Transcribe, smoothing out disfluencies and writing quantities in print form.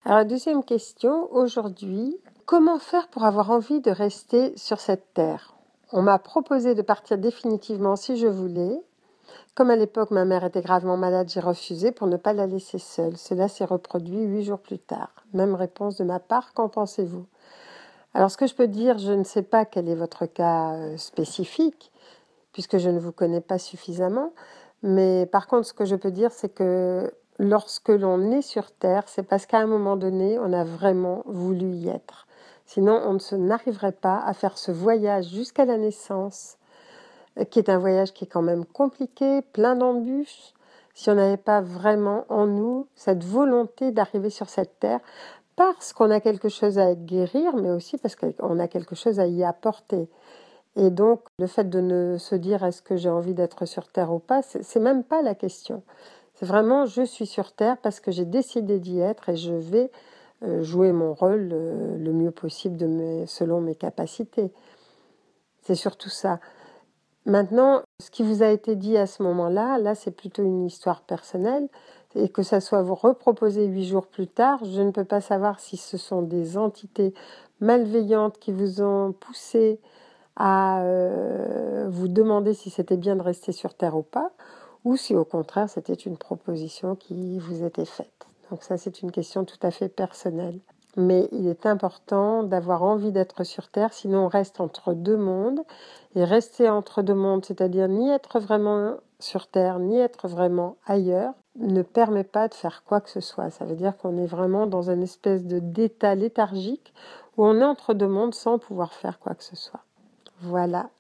Alors, deuxième question, aujourd'hui, comment faire pour avoir envie de rester sur cette terre? On m'a proposé de partir définitivement si je voulais. Comme à l'époque, ma mère était gravement malade, j'ai refusé pour ne pas la laisser seule. Cela s'est reproduit 8 jours plus tard. Même réponse de ma part, qu'en pensez-vous? Alors, ce que je peux dire, je ne sais pas quel est votre cas spécifique, puisque je ne vous connais pas suffisamment. Mais par contre, ce que je peux dire, c'est que lorsque l'on est sur Terre, c'est parce qu'à un moment donné, on a vraiment voulu y être. Sinon, on ne n'arriverait pas à faire ce voyage jusqu'à la naissance, qui est un voyage qui est quand même compliqué, plein d'embûches, si on n'avait pas vraiment en nous cette volonté d'arriver sur cette terre, parce qu'on a quelque chose à guérir, mais aussi parce qu'on a quelque chose à y apporter. Et donc, le fait de ne se dire est-ce que j'ai envie d'être sur terre ou pas, c'est même pas la question. C'est vraiment je suis sur terre parce que j'ai décidé d'y être et je vais jouer mon rôle le mieux possible selon mes capacités. C'est surtout ça. Maintenant, ce qui vous a été dit à ce moment-là, là c'est plutôt une histoire personnelle, et que ça soit vous reproposé 8 jours plus tard, je ne peux pas savoir si ce sont des entités malveillantes qui vous ont poussé à vous demander si c'était bien de rester sur Terre ou pas, ou si au contraire c'était une proposition qui vous était faite. Donc ça c'est une question tout à fait personnelle. Mais il est important d'avoir envie d'être sur Terre, sinon on reste entre deux mondes. Et rester entre deux mondes, c'est-à-dire ni être vraiment sur Terre, ni être vraiment ailleurs, ne permet pas de faire quoi que ce soit. Ça veut dire qu'on est vraiment dans une espèce d'état léthargique où on est entre deux mondes sans pouvoir faire quoi que ce soit. Voilà.